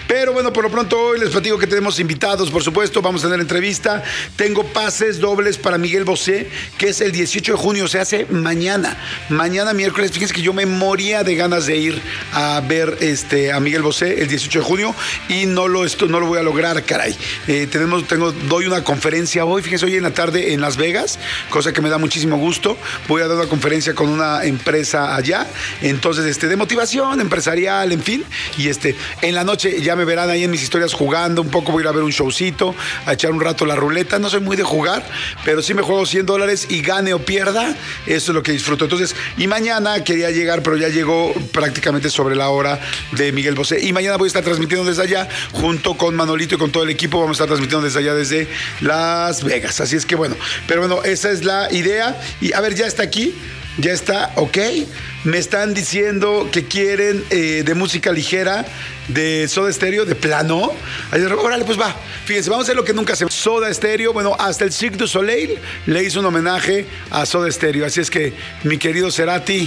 Pero bueno, por lo pronto hoy les platico que tenemos invitados, por supuesto, vamos a tener entrevista. Tengo pases dobles para Miguel Bosé, que es el 18 de junio, se hace mañana. Mañana miércoles, fíjense que yo me moría de ganas de ir a ver a Miguel Bosé el 18 de junio y no lo voy a lograr, caray. Doy una conferencia hoy, fíjense, hoy en la tarde en Las Vegas, cosa que me da muchísimo gusto. Voy a dar una conferencia con una empresa allá, entonces de motivación empresarial, en fin, y en la noche ya me verán ahí en mis historias jugando un poco, voy a ir a ver un showcito, a echar un rato la ruleta. No soy muy de jugar, pero sí me juego $100 y gane o pierda, eso es lo que disfruto. Entonces, y mañana quería llegar, pero ya llegó prácticamente sobre la hora de Miguel Bosé, y mañana voy a estar transmitiendo desde allá, junto con Manolito y con todo el equipo, vamos a estar transmitiendo desde allá, desde Las Vegas, así es que bueno, pero bueno, esa es la idea, y a ver, ya está aquí. Ya está, ok. Me están diciendo que quieren de música ligera, de Soda Stereo, de plano. Órale, pues va. Fíjense, vamos a hacer lo que nunca se... Soda Stereo, bueno, hasta el Cirque du Soleil le hizo un homenaje a Soda Stereo. Así es que, mi querido Cerati,